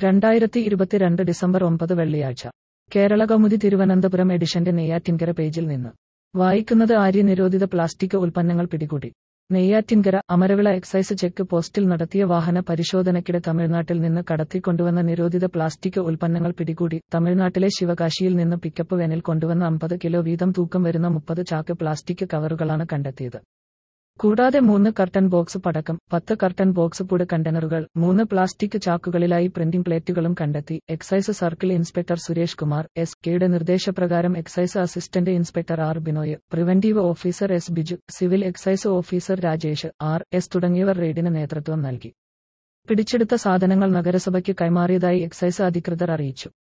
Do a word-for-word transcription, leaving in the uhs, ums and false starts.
രണ്ടായിരത്തി ഇരുപത്തിരണ്ട് ഡിസംബർ ഒമ്പത് വെള്ളിയാഴ്ച കേരളകൗമുദി തിരുവനന്തപുരം എഡിഷന്റെ നെയ്യാറ്റിൻകര പേജിൽ നിന്ന് വായിക്കുന്നത് ആര്യ. നിരോധിത പ്ലാസ്റ്റിക് ഉൽപ്പന്നങ്ങൾ പിടികൂടി. നെയ്യാറ്റിൻകര അമരവിള എക്സൈസ് ചെക്ക് പോസ്റ്റിൽ നടത്തിയ വാഹന പരിശോധനയ്ക്കിടെ തമിഴ്നാട്ടിൽ നിന്ന് കടത്തിക്കൊണ്ടുവന്ന നിരോധിത പ്ലാസ്റ്റിക് ഉൽപ്പന്നങ്ങൾ പിടികൂടി. തമിഴ്നാട്ടിലെ ശിവകാശിയിൽ നിന്ന് പിക്കപ്പ് വാനിൽ കൊണ്ടുവന്ന അമ്പത് കിലോ വീതം തൂക്കം വരുന്ന മുപ്പത് ചാക്ക് പ്ലാസ്റ്റിക് കവറുകളാണ് കണ്ടെത്തിയത്. കൂടാതെ മൂന്ന് കർട്ടൻ ബോക്സ് പടക്കം, പത്ത് കർട്ടൻ ബോക്സ് പുഡ് കണ്ടെയ്നറുകൾ, മൂന്ന് പ്ലാസ്റ്റിക് ചാക്കുകളിലായി പ്രിന്റിംഗ് പ്ലേറ്റുകളും കണ്ടെത്തി. Excise circle inspector Suresh Kumar S കെയുടെ നിർദ്ദേശപ്രകാരം excise assistant inspector R Binoy, preventive officer S Biju, civil excise officer Rajesh R S തുടങ്ങിയവർ റെയ്ഡിന് നേതൃത്വം നൽകി. പിടിച്ചെടുത്ത സാധനങ്ങൾ നഗരസഭയ്ക്ക് കൈമാറിയതായി എക്സൈസ് അധികൃതർ അറിയിച്ചു.